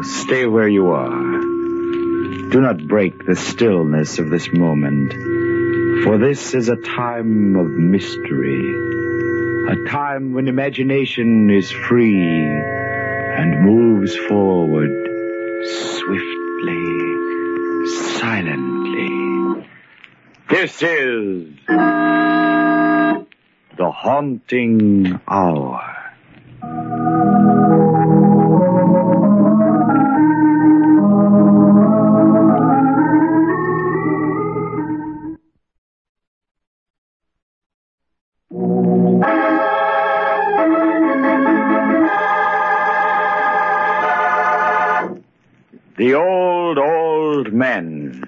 stay where you are. Do not break the stillness of this moment, for this is a time of mystery, a time when imagination is free and moves forward swiftly, silently. This is The Haunting Hour. The Old Men.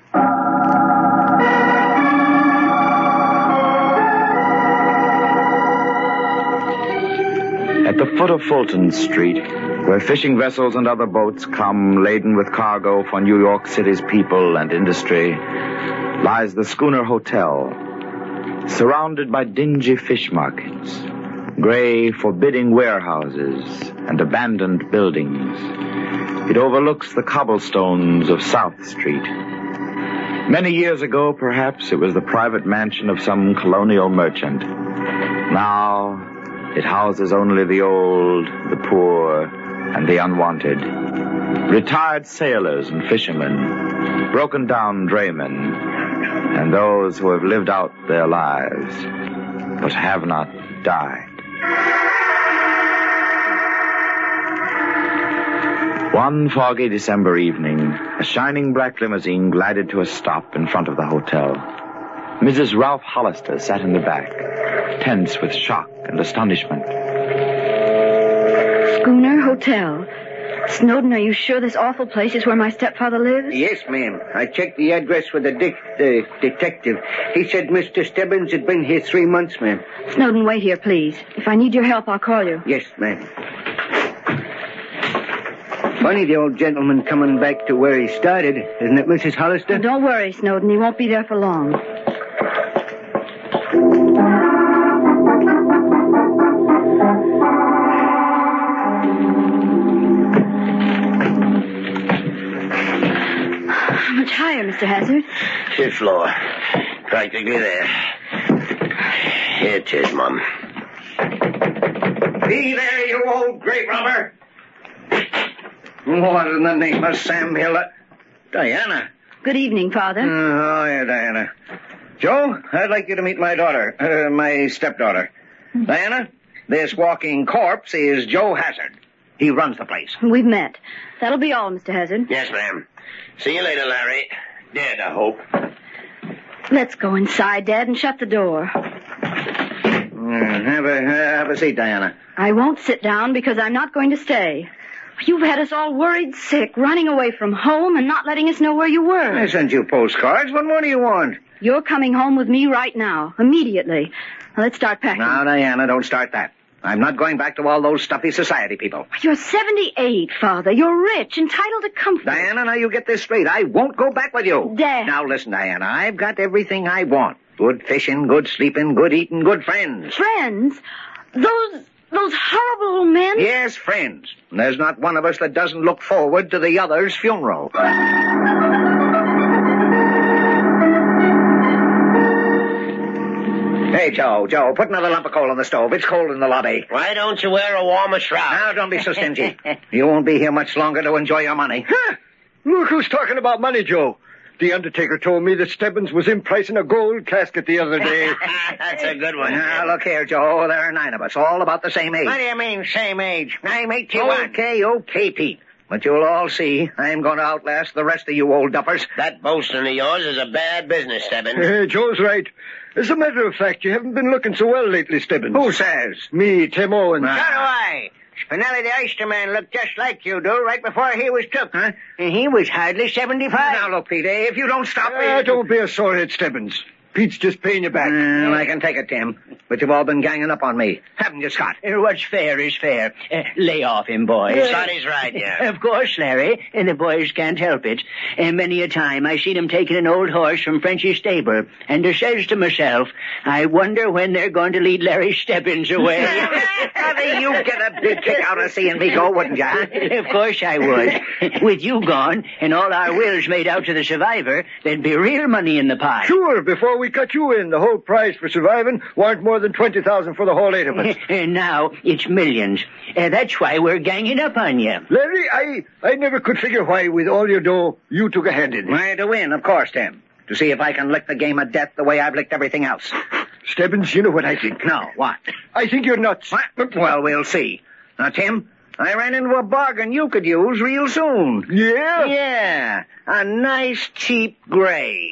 At the foot of Fulton Street, where fishing vessels and other boats come laden with cargo for New York City's people and industry, lies the Schooner Hotel, surrounded by dingy fish markets, gray, forbidding warehouses, and abandoned buildings. It overlooks the cobblestones of South Street. Many years ago, perhaps, it was the private mansion of some colonial merchant. Now, it houses only the old, the poor, and the unwanted. Retired sailors and fishermen, broken-down draymen, and those who have lived out their lives, but have not died. One foggy December evening, a shining black limousine glided to a stop in front of the hotel. Mrs. Ralph Hollister sat in the back, tense with shock and astonishment. Schooner Hotel. Snowden, are you sure this awful place is where my stepfather lives? Yes, ma'am. I checked the address with the detective. He said Mr. Stebbins had been here 3 months, ma'am. Snowden, wait here, please. If I need your help, I'll call you. Yes, ma'am. Funny the old gentleman coming back to where he started, isn't it, Mrs. Hollister? Don't worry, Snowden. He won't be there for long. How much higher, Mr. Hazard? Fifth floor. Practically there. Here it is, Mum. Be there, you old grave robber! What in the name of Sam Hill? Diana. Good evening, Father. Oh, yeah, Diana. Joe, I'd like you to meet my daughter, my stepdaughter. Diana, this walking corpse is Joe Hazard. He runs the place. We've met. That'll be all, Mr. Hazard. Yes, ma'am. See you later, Larry. Dead, I hope. Let's go inside, Dad, and shut the door. Have a seat, Diana. I won't sit down because I'm not going to stay. You've had us all worried sick, running away from home and not letting us know where you were. I sent you postcards. What more do you want? You're coming home with me right now, immediately. Now, let's start packing. Now, Diana, don't start that. I'm not going back to all those stuffy society people. You're 78, Father. You're rich, entitled to comfort. Diana, now you get this straight. I won't go back with you. Dad. Now, listen, Diana, I've got everything I want. Good fishing, good sleeping, good eating, good friends. Friends? Those horrible old men? Yes, friends. And there's not one of us that doesn't look forward to the other's funeral. Hey, Joe, put another lump of coal on the stove. It's cold in the lobby. Why don't you wear a warmer shroud? Now, don't be so stingy. You won't be here much longer to enjoy your money. Huh? Look who's talking about money, Joe. The undertaker told me that Stebbins was in price in a gold casket the other day. That's a good one. Now, look here, Joe. There are 9 of us, all about the same age. What do you mean, same age? I'm 81. Okay, Pete. But you'll all see, I'm going to outlast the rest of you old duffers. That boasting of yours is a bad business, Stebbins. Joe's right. As a matter of fact, you haven't been looking so well lately, Stebbins. Who says? Me, Tim Owens. So do I. Spinelli the oysterman looked just like you do right before he was took. Huh? And he was hardly 75. Now, look, Pete, if you don't stop... Don't be a sorehead, Stebbins. Pete's just paying you back. I can take it, Tim. But you've all been ganging up on me. Haven't you, Scott? What's fair is fair. Lay off him, boys. Scotty's right, yeah. Of course, Larry. And the boys can't help it. And many a time I seen him taking an old horse from Frenchy's stable. And I says to myself, I wonder when they're going to lead Larry Stebbins away. You'd get a big kick out of seeing me go, wouldn't you? Of course I would. With you gone and all our wills made out to the survivor, there'd be real money in the pie. Sure, before we cut you in, the whole price for surviving weren't more than $20,000 for the whole 8 of us. And now it's millions. That's why we're ganging up on you. Larry, I never could figure why, with all your dough, you took a hand in it. Why, to win, of course, Tim. To see if I can lick the game of death the way I've licked everything else. Stebbins, you know what I think. No, what? I think you're nuts. What? Well, we'll see. Now, Tim, I ran into a bargain you could use real soon. Yeah? Yeah, a nice, cheap gray.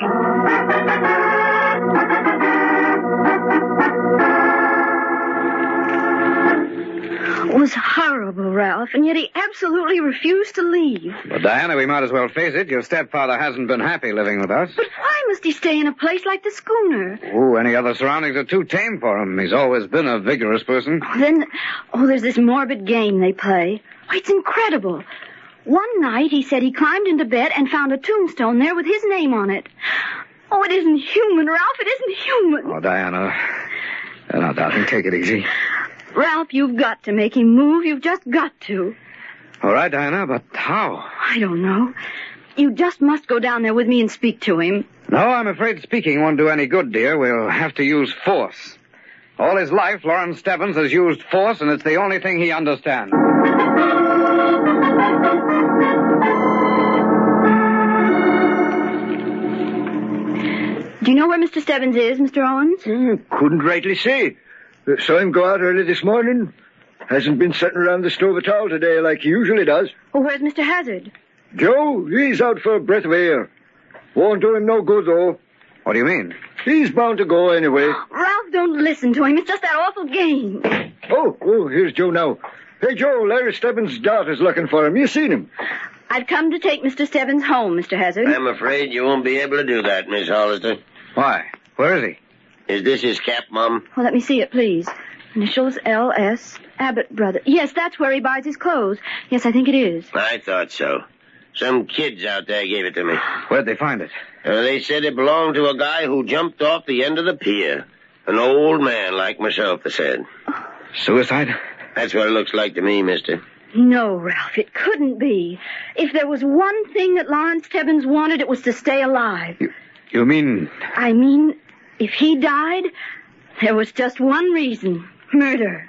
It was horrible, Ralph, and yet he absolutely refused to leave. But, Diana, we might as well face it. Your stepfather hasn't been happy living with us. But why must he stay in a place like the schooner? Oh, any other surroundings are too tame for him. He's always been a vigorous person. There's this morbid game they play. Oh, it's incredible. One night he said he climbed into bed and found a tombstone there with his name on it. Oh, it isn't human, Ralph. It isn't human. Oh, Diana. Now, darling, take it easy. Ralph, you've got to make him move. You've just got to. All right, Diana, but how? I don't know. You just must go down there with me and speak to him. No, I'm afraid speaking won't do any good, dear. We'll have to use force. All his life, Lawrence Stebbins has used force, and it's the only thing he understands. Do you know where Mr. Stebbins is, Mr. Owens? Couldn't rightly say. Saw him go out early this morning. Hasn't been sitting around the stove at all today like he usually does. Well, where's Mr. Hazard? Joe, he's out for a breath of air. Won't do him no good, though. What do you mean? He's bound to go anyway. Ralph, don't listen to him. It's just that awful game. Oh, here's Joe now. Hey, Joe, Larry Stebbins' daughter's looking for him. You seen him? I've come to take Mr. Stebbins home, Mr. Hazard. I'm afraid you won't be able to do that, Miss Hollister. Why? Where is he? Is this his cap, Mom? Well, let me see it, please. Initials L.S. Abbott Brothers. Yes, that's where he buys his clothes. Yes, I think it is. I thought so. Some kids out there gave it to me. Where'd they find it? They said it belonged to a guy who jumped off the end of the pier. An old man like myself, they said. Suicide? That's what it looks like to me, mister. No, Ralph, it couldn't be. If there was one thing that Lawrence Stebbins wanted, it was to stay alive. You mean... I mean, if he died, there was just one reason. Murder.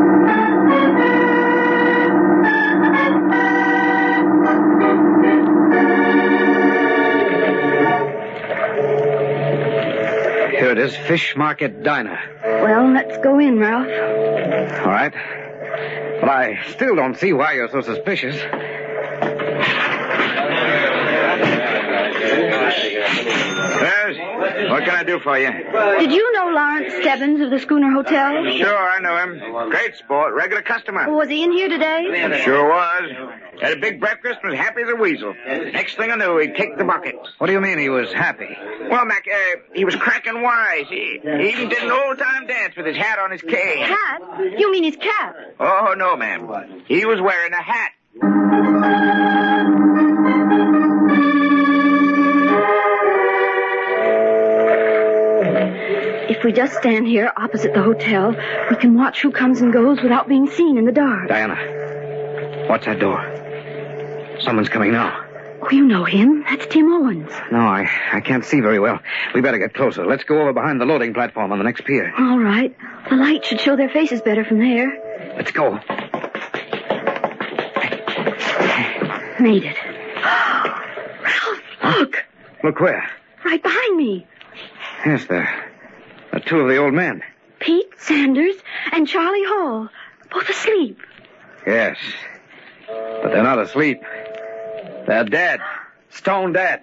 Here it is, Fish Market Diner. Well, let's go in, Ralph. All right. But I still don't see why you're so suspicious. What can I do for you? Did you know Lawrence Stebbins of the Schooner Hotel? Sure, I know him. Great sport, regular customer. Was he in here today? Sure was. Had a big breakfast and was happy as a weasel. Next thing I knew, he kicked the bucket. What do you mean he was happy? Well, Mac, he was cracking wise. He even did an old-time dance with his hat on his cane. Hat? You mean his cap? Oh, no, ma'am. He was wearing a hat. If we just stand here opposite the hotel, we can watch who comes and goes without being seen in the dark. Diana, watch that door. Someone's coming now. Oh, you know him. That's Tim Owens. No, I can't see very well. We better get closer. Let's go over behind the loading platform on the next pier. All right. The light should show their faces better from there. Let's go. Made it. Ralph, look. Look where? Right behind me. Yes, there are two of the old men. Pete Sanders and Charlie Hall. Both asleep. Yes. But they're not asleep. They're dead. Stone dead.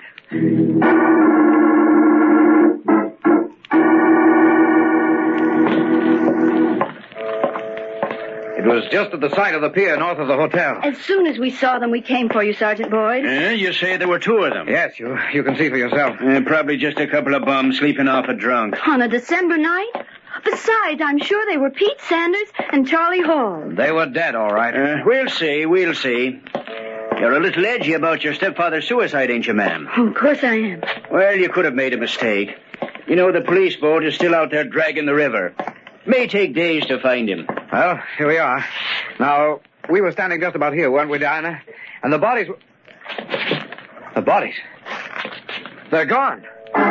It was just at the side of the pier north of the hotel. As soon as we saw them, we came for you, Sergeant Boyd. You say there were two of them? Yes, you can see for yourself. Probably just a couple of bums sleeping off a drunk. On a December night? Besides, I'm sure they were Pete Sanders and Charlie Hall. They were dead, all right. We'll see. You're a little edgy about your stepfather's suicide, ain't you, ma'am? Oh, of course I am. Well, you could have made a mistake. You know, the police boat is still out there dragging the river. May take days to find him. Well, here we are. Now, we were standing just about here, weren't we, Diana? And the bodies were... The bodies? They're gone.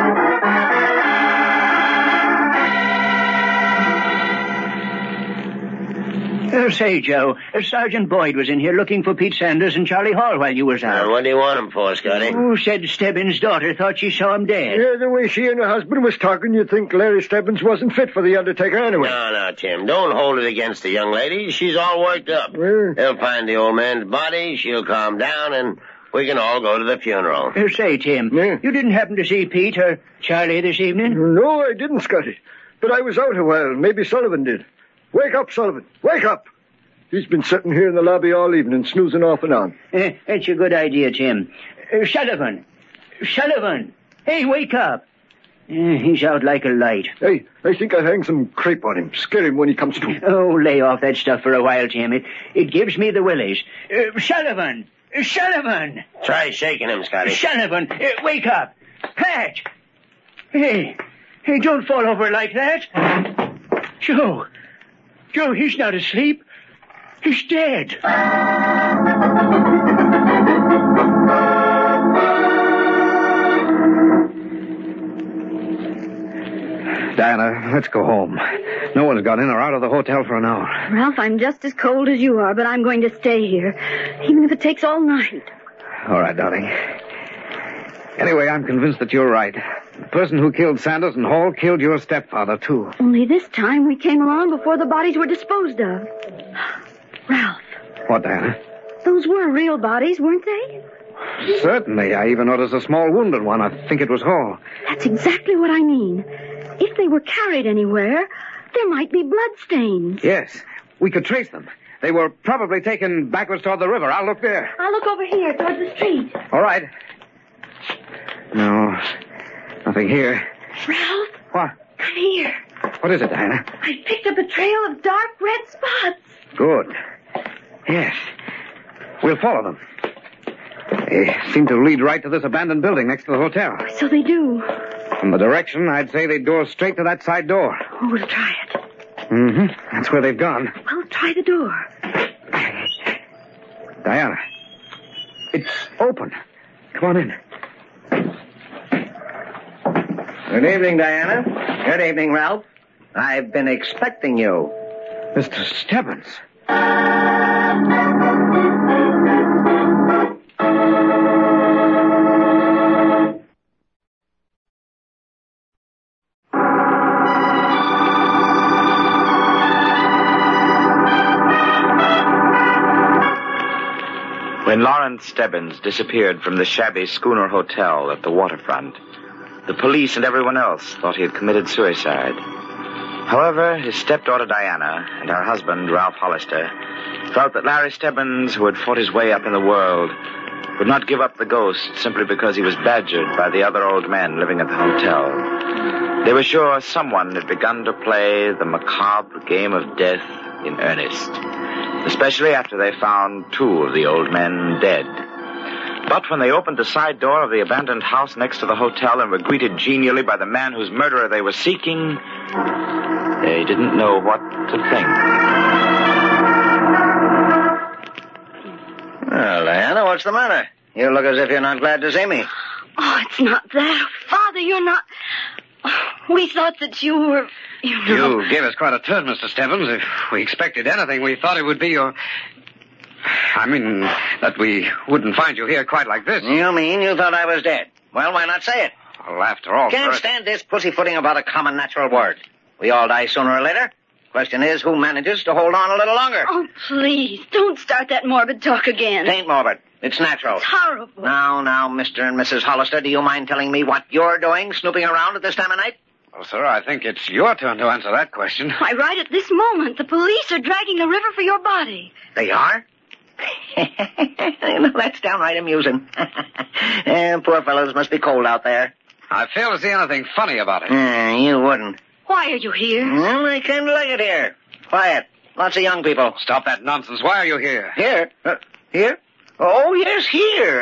Say, Joe, Sergeant Boyd was in here looking for Pete Sanders and Charlie Hall while you was out. What do you want him for, Scotty? Oh, said Stebbins' daughter thought she saw him dead. Yeah, the way she and her husband was talking, you'd think Larry Stebbins wasn't fit for the undertaker anyway. No, Tim. Don't hold it against the young lady. She's all worked up. They'll find the old man's body, she'll calm down, and we can all go to the funeral. Say, Tim, you didn't happen to see Pete or Charlie this evening? No, I didn't, Scotty. But I was out a while. Maybe Sullivan did. Wake up, Sullivan. Wake up. He's been sitting here in the lobby all evening, snoozing off and on. That's a good idea, Tim. Sullivan! Hey, wake up! He's out like a light. Hey, I think I'll hang some crepe on him. Scare him when he comes to. Oh, lay off that stuff for a while, Tim. It gives me the willies. Sullivan! Try shaking him, Scotty. Sullivan, wake up! Pat! Hey, don't fall over like that. Joe, he's not asleep. He's dead. Diana, let's go home. No one's got in or out of the hotel for an hour. Ralph, I'm just as cold as you are, but I'm going to stay here, even if it takes all night. All right, darling. Anyway, I'm convinced that you're right. The person who killed Sanders and Hall killed your stepfather, too. Only this time we came along before the bodies were disposed of. Ralph. What, Diana? Those were real bodies, weren't they? Certainly. I even noticed a small wounded one. I think it was Hall. That's exactly what I mean. If they were carried anywhere, there might be bloodstains. Yes. We could trace them. They were probably taken backwards toward the river. I'll look there. I'll look over here, towards the street. All right. No, nothing here. Ralph? What? Come here. What is it, Diana? I picked up a trail of dark red spots. Good. Yes. We'll follow them. They seem to lead right to this abandoned building next to the hotel. So they do. From the direction, I'd say they'd go straight to that side door. Oh, we'll try it. Mm-hmm. That's where they've gone. Well, try the door. Diana, it's open. Come on in. Good evening, Diana. Good evening, Ralph. I've been expecting you. Mr. Stebbins. When Lawrence Stebbins disappeared from the shabby Schooner Hotel at the waterfront, the police and everyone else thought he had committed suicide. However, his stepdaughter Diana and her husband, Ralph Hollister, felt that Larry Stebbins, who had fought his way up in the world, would not give up the ghost simply because he was badgered by the other old men living at the hotel. They were sure someone had begun to play the macabre game of death in earnest, especially after they found two of the old men dead. But when they opened the side door of the abandoned house next to the hotel and were greeted genially by the man whose murderer they were seeking, they didn't know what to think. Well, Diana, what's the matter? You look as if you're not glad to see me. Oh, it's not that. Father, you're not... We thought that you were... You gave us quite a turn, Mr. Stebbins. If we expected anything, we thought it would be your... I mean, that we wouldn't find you here quite like this. You mean you thought I was dead? Well, why not say it? Well, after all... Can't stand this pussyfooting about a common natural word. We all die sooner or later. Question is, who manages to hold on a little longer? Oh, please, don't start that morbid talk again. It ain't morbid. It's natural. It's horrible. Now, Mr. and Mrs. Hollister, do you mind telling me what you're doing snooping around at this time of night? Well, sir, I think it's your turn to answer that question. Why, right at this moment, the police are dragging the river for your body. They are? That's downright amusing. Poor fellows must be cold out there. I fail to see anything funny about it. You wouldn't. Why are you here? Well, I kind of like it here. Quiet. Lots of young people. Stop that nonsense. Why are you here? Here? Here? Oh, yes, here.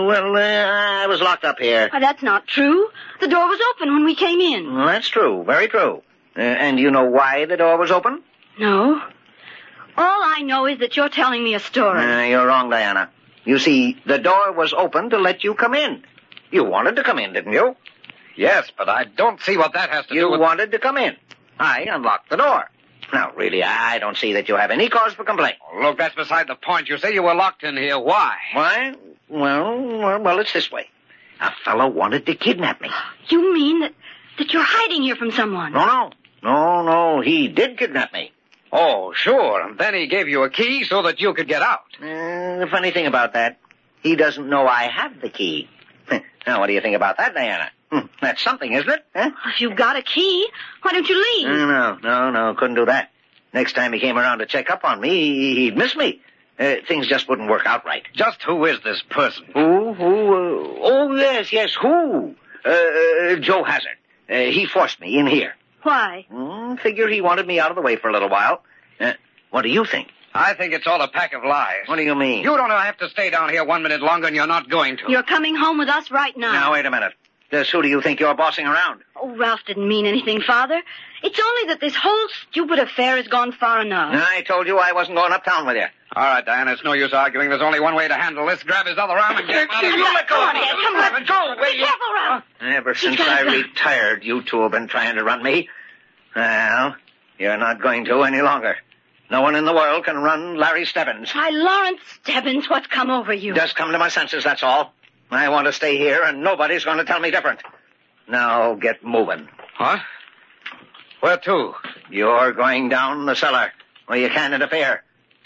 I was locked up here. Why, that's not true. The door was open when we came in. Well, that's true. Very true. And you know why the door was open? No. All I know is that you're telling me a story. You're wrong, Diana. You see, the door was open to let you come in. You wanted to come in, didn't you? Yes, but I don't see what that has to do with... You wanted to come in. I unlocked the door. Now, really, I don't see that you have any cause for complaint. Oh, look, that's beside the point. You say you were locked in here. Why? Why? Well, it's this way. A fellow wanted to kidnap me. You mean that you're hiding here from someone? No, he did kidnap me. Oh, sure. And then he gave you a key so that you could get out. The funny thing about that, he doesn't know I have the key. Now, what do you think about that, Diana? That's something, isn't it? Huh? If you've got a key, why don't you leave? No, couldn't do that. Next time he came around to check up on me, he'd miss me. Things just wouldn't work out right. Just who is this person? Who? Oh, yes, who? Joe Hazard. He forced me in here. Why? Figure he wanted me out of the way for a little while. What do you think? I think it's all a pack of lies. What do you mean? You don't have to stay down here 1 minute longer, and you're not going to. You're coming home with us right now. Now, wait a minute. Just who do you think you're bossing around? Oh, Ralph didn't mean anything, Father. It's only that this whole stupid affair has gone far enough. I told you I wasn't going uptown with you. All right, Diana, it's no use arguing. There's only one way to handle this. Grab his other arm and get him out of here. Let go. Come on, Dad. Come on. Let go. Be careful, Ralph. Ever since I retired, you two have been trying to run me. Well, you're not going to any longer. No one in the world can run Larry Stebbins. Why, Lawrence Stebbins, what's come over you? Just come to my senses, that's all. I want to stay here, and nobody's going to tell me different. Now, get moving. What? Where to? You're going down the cellar, where you can't interfere.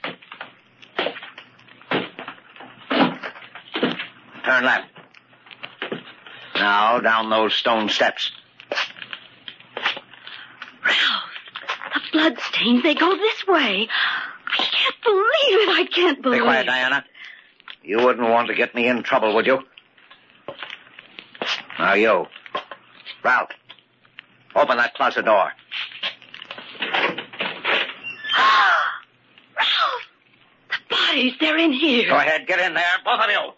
Turn left. Now, down those stone steps. Ralph, the bloodstains, they go this way. I can't believe it. I can't believe it. Be quiet, Diana. You wouldn't want to get me in trouble, would you? Now, you. Ralph, open that closet door. Ralph, the bodies, they're in here. Go ahead, get in there, both of you.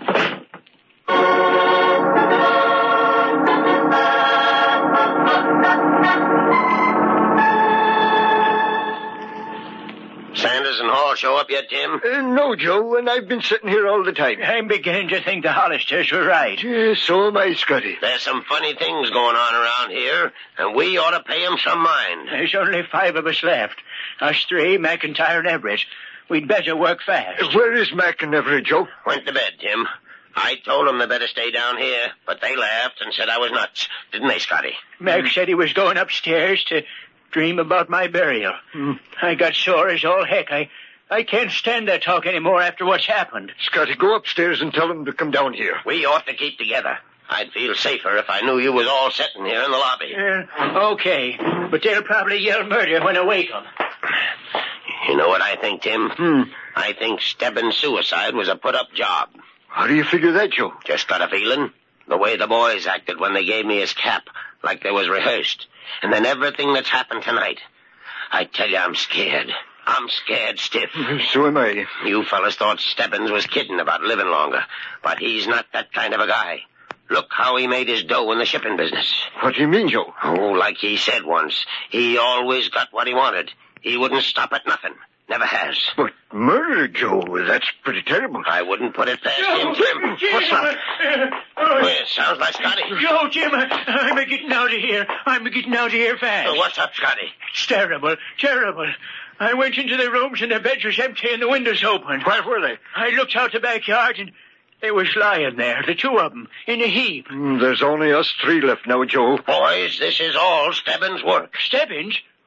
Sanders and Hall show up yet, Jim? No, Joe, and I've been sitting here all the time. I'm beginning to think the Hollisters were right. So am I, Scotty. There's some funny things going on around here, and we ought to pay 'em some mind. There's only 5 of us left. Us 3, McIntyre and Everett. We'd better work fast. Where is Mac and Everett, Joe? Went to bed, Jim. I told them they better stay down here, but they laughed and said I was nuts. Didn't they, Scotty? Mac said he was going upstairs to dream about my burial. I got sore as all heck. I can't stand that talk anymore after what's happened. Scotty, go upstairs and tell them to come down here. We ought to keep together. I'd feel safer if I knew you was all sitting here in the lobby. Okay, but they'll probably yell murder when I wake them. You know what I think, Tim? I think Stebbins' suicide was a put-up job. How do you figure that, Joe? Just got a feeling. The way the boys acted when they gave me his cap, like they was rehearsed. And then everything that's happened tonight. I tell you, I'm scared. I'm scared stiff. So am I. You fellas thought Stebbins was kidding about living longer, but he's not that kind of a guy. Look how he made his dough in the shipping business. What do you mean, Joe? Oh, like he said once, he always got what he wanted. He wouldn't stop at nothing. Never has. But murder, Joe, that's pretty terrible. I wouldn't put it past him, Jim. What's that? Well, it sounds like Scotty. Yo, Jim, I'm getting out of here. I'm getting out of here fast. What's up, Scotty? It's terrible, terrible. I went into the rooms and the beds was empty and the windows open. Where were they? I looked out the backyard and they was lying there, the 2 of them, in a heap. There's only us 3 left now, Joe. Boys, this is all Stebbins' work. Stebbins?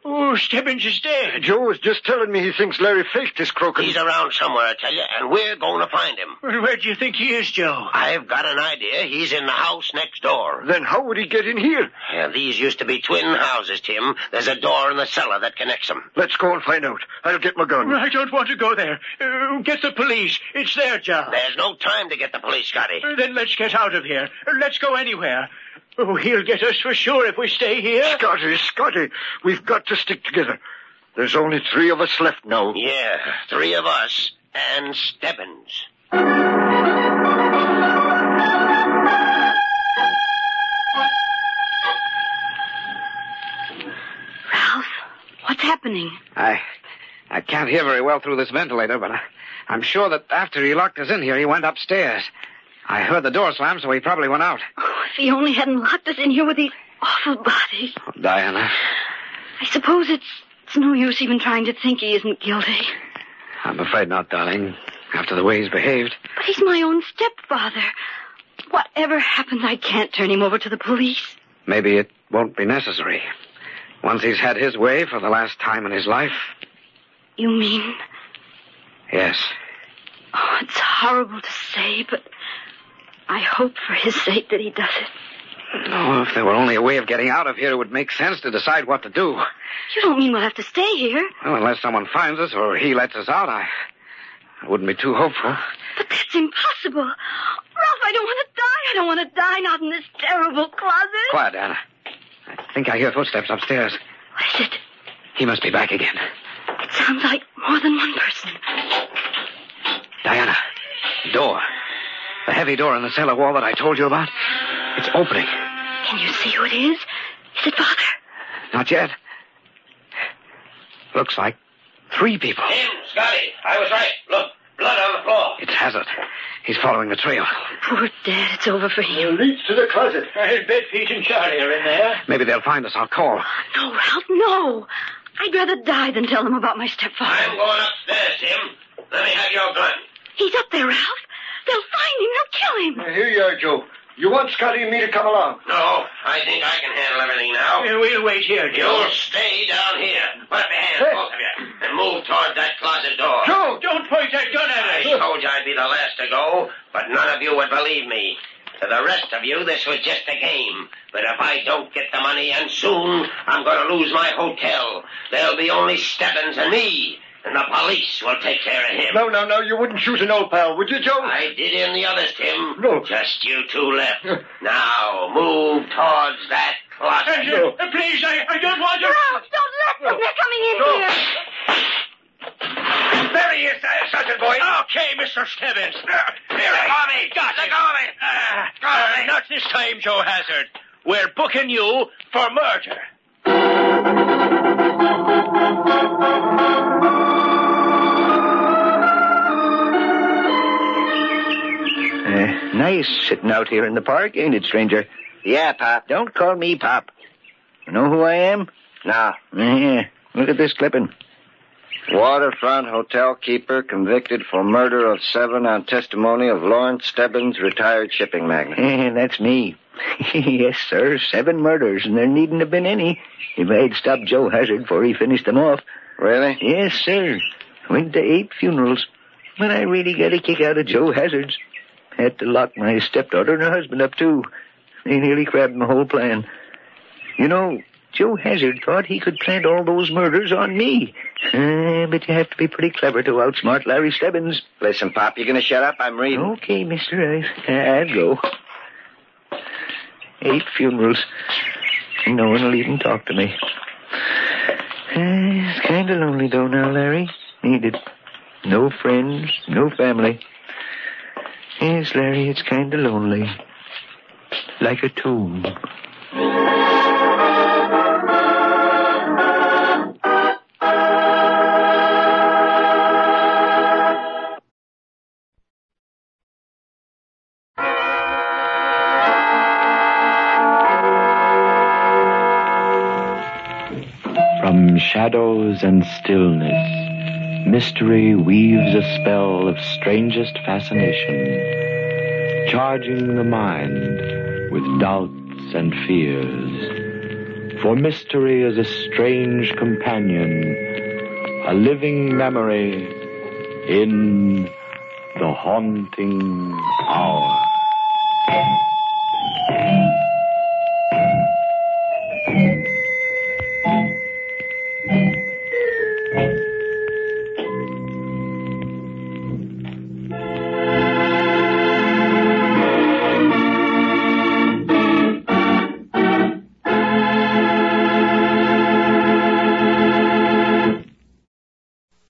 Oh, Stebbins is dead. Joe was just telling me he thinks Larry faked this croaking. He's around somewhere, I tell you, and we're going to find him. Well, where do you think he is, Joe? I've got an idea. He's in the house next door. Then how would he get in here? Yeah, these used to be twin houses, Tim. There's a door in the cellar that connects them. Let's go and find out. I'll get my gun. I don't want to go there. Get the police. It's their job. There's no time to get the police, Scotty. Then let's get out of here. Let's go anywhere. Oh, he'll get us for sure if we stay here. Scotty, we've got to stick together. There's only 3 of us left now. Yeah, 3 of us and Stebbins. Ralph, what's happening? I can't hear very well through this ventilator, but I'm sure that after he locked us in here, he went upstairs. I heard the door slam, so he probably went out. Oh, if he only hadn't locked us in here with these awful bodies. Oh, Diana. I suppose it's no use even trying to think he isn't guilty. I'm afraid not, darling, after the way he's behaved. But he's my own stepfather. Whatever happens, I can't turn him over to the police. Maybe it won't be necessary. Once he's had his way for the last time in his life. You mean? Yes. Oh, it's horrible to say, but I hope for his sake that he does it. Oh, if there were only a way of getting out of here, it would make sense to decide what to do. You don't mean we'll have to stay here? Well, unless someone finds us or he lets us out, I wouldn't be too hopeful. But that's impossible. Ralph, I don't want to die. I don't want to die, not in this terrible closet. Quiet, Anna. I think I hear footsteps upstairs. What is it? He must be back again. It sounds like more than one person. Diana, door. The heavy door in the cellar wall that I told you about. It's opening. Can you see who it is? Is it Father? Not yet. Looks like 3 people. Tim, Scotty, I was right. Look, blood on the floor. It's Hazard. He's following the trail. Poor Dad, it's over for him. It leads to the closet. Bet Pete and Charlie are in there. Maybe they'll find us. I'll call. No, Ralph, no. I'd rather die than tell them about my stepfather. I'm going upstairs, Tim. Let me have your gun. He's up there, Ralph. They'll find him. They'll kill him. Here you are, Joe. You want Scotty and me to come along? No, I think I can handle everything now. We'll wait here, Joe. You'll stay down here. Put up your hands, both of you, and move toward that closet door. Joe! Don't point that gun at I us. told you I'd be the last to go, but none of you would believe me. To the rest of you, this was just a game. But if I don't get the money, and soon, I'm going to lose my hotel. There'll be only Stebbins and me, and the police will take care of him. No, you wouldn't shoot an old pal, would you, Joe? I did in the others, Tim. No. Just you 2 left. Now, move towards that closet. Please, I don't want to... Ralph, don't let them. They're coming in here. There he is, Sergeant Boyd. Okay, Mr. Stebbins. Here, Tommy. Got Let it. go of me. Not this time, Joe Hazard. We're booking you for murder. Nice sitting out here in the park, ain't it, stranger? Yeah, Pop. Don't call me Pop. You know who I am? No. Yeah, look at this clipping. Waterfront hotel keeper convicted for murder of 7 on testimony of Lawrence Stebbins, retired shipping magnate. That's me. Yes, sir. 7 murders, and there needn't have been any if I'd stopped Joe Hazard before he finished them off. Really? Yes, sir. Went to 8 funerals. But I really got a kick out of Joe Hazard's. Had to lock my stepdaughter and her husband up, too. They nearly crabbed my whole plan. You know, Joe Hazard thought he could plant all those murders on me. But you have to be pretty clever to outsmart Larry Stebbins. Listen, Pop, you gonna shut up? I'm reading. Okay, mister, I'll go. 8 funerals. And no one will even talk to me. It's kind of lonely, though, now, Larry. Needed. No friends, no family. Yes, Larry, it's kind of lonely. Like a tomb. From shadows and stillness, mystery weaves a spell of strangest fascination, charging the mind with doubts and fears. For mystery is a strange companion, a living memory in the haunting hour.